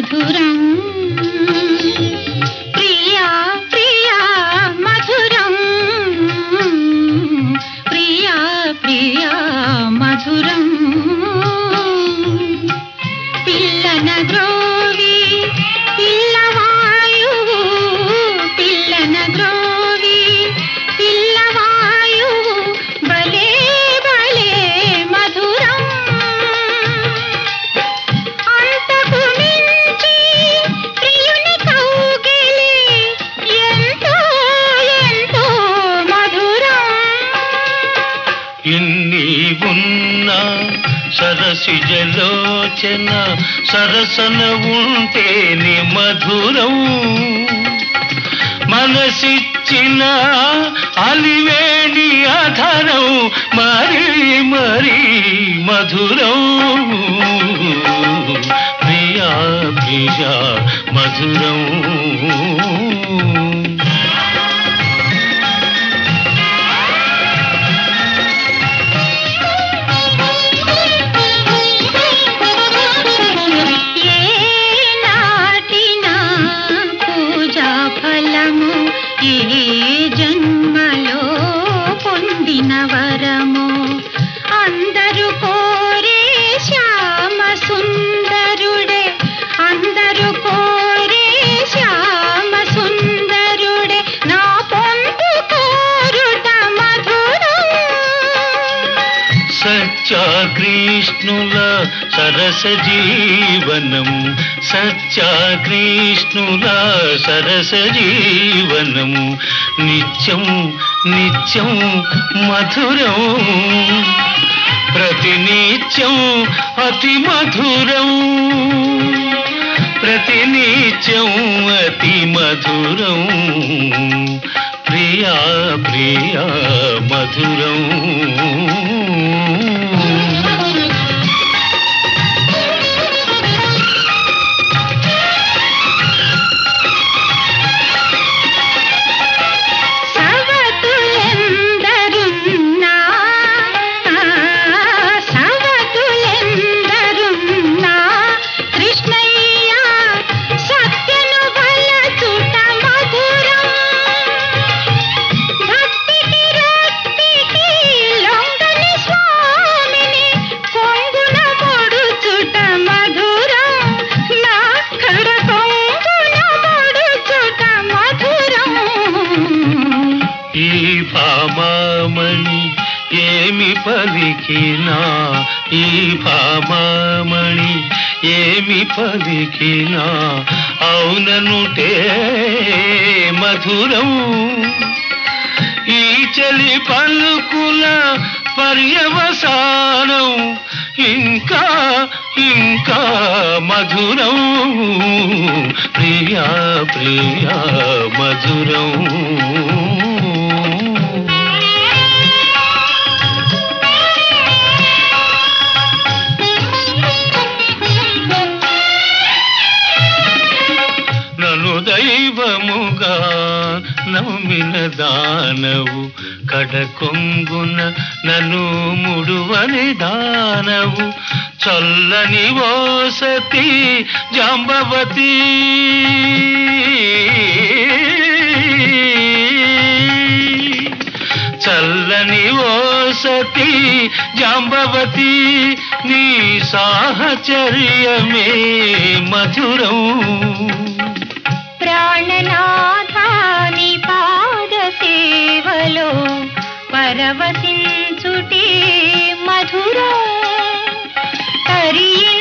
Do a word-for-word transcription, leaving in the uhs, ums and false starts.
మధురం ప్రియా ప్రియా మధురం ప్రియా ప్రియా మధురం పిల్లన ద్రోవి పిల్లవాయువు పిల్లన ద్రోవి పిల్లవాయువు భలే భలే మధురం అంతకు మించి ప్రియుని కౌగిలి ఎంతో ఎంతో మధురం ఇన్ని ఉన్నా సరసిజలోచన సరసన ఉంటేని మధురం మనసిచ్చిన అలివేణి అధరం మరీ మరీ మధురం ప్రియా ప్రియా మధురం ఈ జన్మలో పొందిన వరము అందరూ కోరే శ్యామ సుందరుడే అందరూ కోరే శ్యామ సుందరుడే నా పొందు కోరుట మధురం సత్య కృష్ణుల సరస జీవనం సత్య కృష్ణుల సరస జీవనం నిత్యం నిత్యం మధురం ప్రతినిత్యం అతి మధురం ప్రతినిత్యం అతి మధురం ప్రియా ప్రియా మధురం భామామణి ఏమి పలికినా ఈ భామామణి ఏమి పలికినా అవుననుటే మధురం ఈ చలి పలుకుల పర్యవసానం ఇంకా ఇంకా మధురం ప్రియా ప్రియా మధురం దైవముగా నమ్మిన దానవు కడకొంగున నన్ను ముడువని దానవు చల్లని ఓ సతీ జాంబవతి చల్లని ఓ సతీ జాంబవతి నీ సాహచర్యమే మధురం ప్రాణనాథాని పాద సేవలో పరవశించుటే మధురం తరించి